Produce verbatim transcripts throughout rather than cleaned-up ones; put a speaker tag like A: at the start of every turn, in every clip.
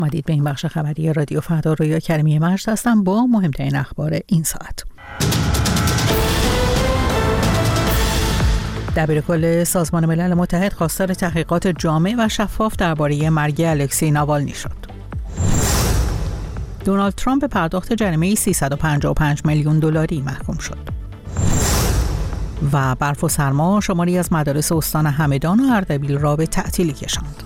A: اومدید به این بخش خبری رادیو فردا. رویا کریمی مجد هستم با مهمترین اخبار این ساعت. دبیرکل سازمان ملل متحد خواستار تحقیقات جامع و شفاف درباره مرگ الکسی ناوالنی شد. دونالد ترامپ به پرداخت جریمه سیصد و پنجاه و پنج میلیون دلاری محکوم شد. و برف و سرما شماری از مدارس استان همدان و اردبیل را به تعطیلی کشاند.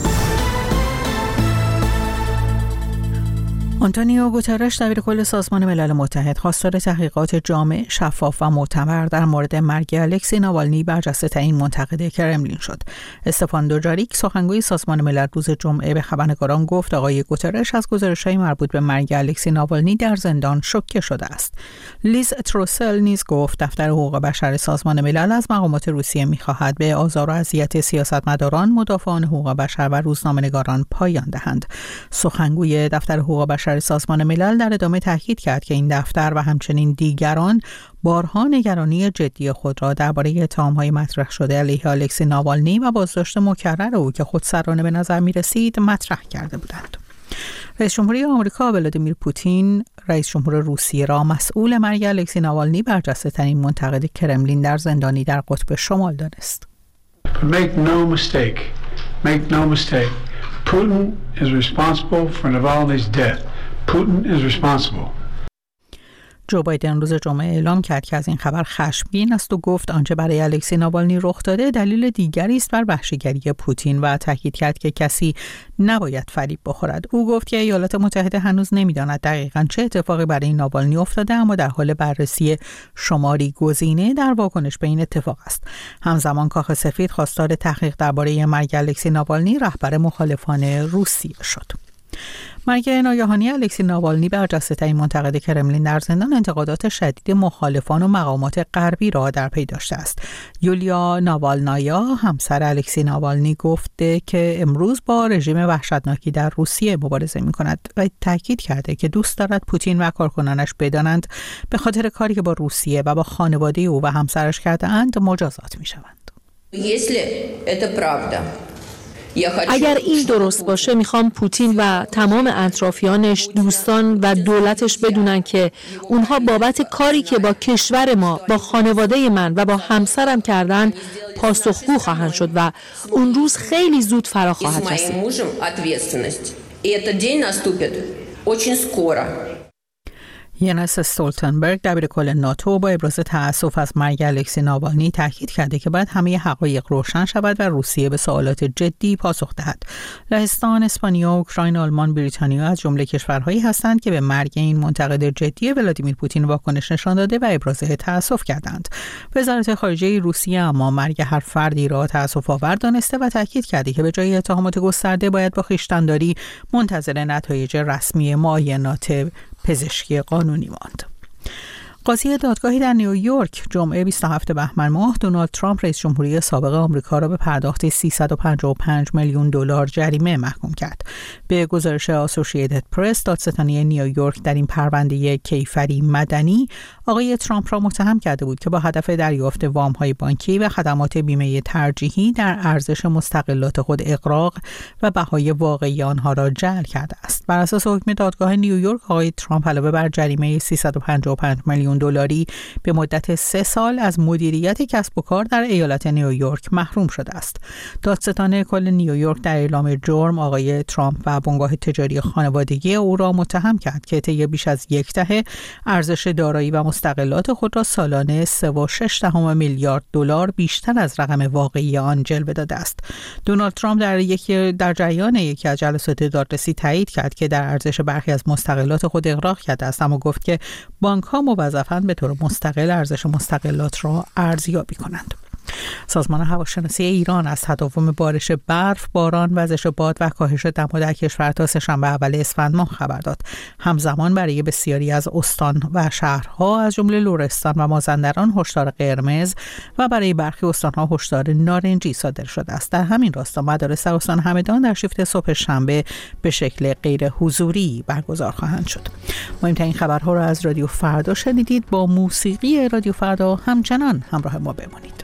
A: آنتونیو گوترش دبیرکل سازمان ملل متحد خواستار تحقیقات جامع، شفاف و معتبر در مورد مرگ الکسی ناوالنی برجسته ترین منتقد کرملین شد. استفان دوجاریک سخنگوی سازمان ملل روز جمعه به خبرنگاران گفت آقای گوترش از گزارش‌های مربوط به مرگ الکسی ناوالنی در زندان شوکه شده است. لیز تروسل نیز گفت دفتر حقوق بشر سازمان ملل از مقامات روسیه می‌خواهد به آزار و اذیت سیاستمداران، مدافعان حقوق بشر و روزنامه‌نگاران پایان دهند. سخنگوی دفتر حقوق بشر سازمان ملل در ادامه تاکید کرد که این دفتر و همچنین دیگران بارها نگرانی جدی خود را درباره اتهام‌های مطرح شده علیه الکسی ناوالنی و بازداشت مکرر او که خودسرانه به نظر می‌رسید مطرح کرده بودند. رئیس جمهوری آمریکا ولادیمیر پوتین رئیس جمهور روسیه را مسئول مرگ الکسی ناوالنی برجسته‌ترین منتقد کرملین در زندانی در قطب شمال دانست.
B: Make no mistake. Make no mistake. Putin is responsible for Navalny's death. Putin is responsible.
A: جو بایدن روز جمعه اعلام کرد که از این خبر خشمگین است و گفت آنچه برای الکسی ناوالنی رخ داده دلیل دیگری است بر وحشیگری پوتین و تاکید کرد که کسی نباید فریب بخورد. او گفت که ایالات متحده هنوز نمی‌داند دقیقاً چه اتفاقی برای ناوالنی افتاده، اما در حال بررسی شماری گزینه در واکنش به این اتفاق است. همزمان کاخ سفید خواستار تحقیق درباره مرگ الکسی ناوالنی رهبر مخالفان روسیه شد. مرگ ناگهانی الکسی ناوالنی برجسته‌ترین منتقد کرملین در زندان انتقادات شدید مخالفان و مقامات غربی را در پی داشته است. یولیا ناوالنایا همسر الکسی ناوالنی گفته که امروز با رژیم وحشتناکی در روسیه مبارزه می‌کند و تاکید کرده که دوست دارد پوتین و کارکنانش بدانند به خاطر کاری که با روسیه و با خانواده او و همسرش کرده‌اند مجازات می‌شوند.
C: اگر این درست باشه میخوام پوتین و تمام اطرافیانش، دوستان و دولتش بدونن که اونها بابت کاری که با کشور ما، با خانواده من و با همسرم کردن پاسخگو خواهند شد و اون روز خیلی زود فرا خواهد رسید.
A: ینس استولتنبرگ دبیرکل ناتو با ابراز تأسف از مرگ الکسی ناوالنی تاکید کرده که باید همه حقایق روشن شود و روسیه به سوالات جدی پاسخ دهد. لهستان، اسپانیا، اوکراین، آلمان، بریتانیا از جمله کشورهایی هستند که به مرگ این منتقد جدی ولادیمیر پوتین واکنش نشان داده و ابراز تأسف کردند. وزارت خارجه روسیه اما مرگ هر فردی را تأسف‌آور دانسته و تاکید کرده که به جای اتهامات گسترده باید با خویشتن‌داری منتظر نتایج رسمی معاینات پزشکی قانونی ماند. قاضی دادگاهی در نیویورک جمعه بیست و هفتم بهمن ماه دونالد ترامپ رئیس جمهوری سابق آمریکا را به پرداخت سیصد و پنجاه و پنج میلیون دلار جریمه محکوم کرد. به گزارش آسوشییتد پرس، دادستانی نیویورک در این پرونده کیفری مدنی آقای ترامپ را متهم کرده بود که با هدف دریافت وام‌های بانکی و خدمات بیمه ترجیحی در ارزش مستغلات خود اغراق و بهای واقعی آنها را جعل کرده است. بر اساس حکم دادگاه نیویورک، آقای ترامپ علاوه بر جریمه سیصد و پنجاه و پنج میلیون دلاری به مدت سه سال از مدیریت کسب و کار در ایالت نیویورک محروم شده است. دادستان کل نیویورک در اعلام جرم آقای ترامپ و بنگاه تجاری خانوادگی او را متهم کرد که طی بیش از یک دهه ارزش دارایی و مستغلات خود را سالانه سه و شش دهم میلیارد دلار بیشتر از رقم واقعی آن جلوه داده است. دونالد ترامپ در یکی در جریان یکی از جلسات دادرسی تایید کرد که در ارزش برخی از مستغلات خود اغراق کرده است، اما گفت که بانک‌ها موظفند به طور مستقل ارزش مستغلات را ارزیابی کنند. سازمان هواشناسی ایران از تداوم بارش برف، باران، وزش باد و کاهش دما در کشور تا سه‌شنبه اول اسفند ماه خبر داد. همزمان برای بسیاری از استان و شهرها از جمله لرستان و مازندران هشدار قرمز و برای برخی استان‌ها هشدار نارنجی صادر شده است. در همین راستا مدارس در استان همدان در شیفت صبح شنبه به شکل غیر حضوری برگزار خواهند شد. مهمترین خبرها را از رادیو فردا شنیدید. با موسیقی رادیو فردا همچنان همراه ما بمانید.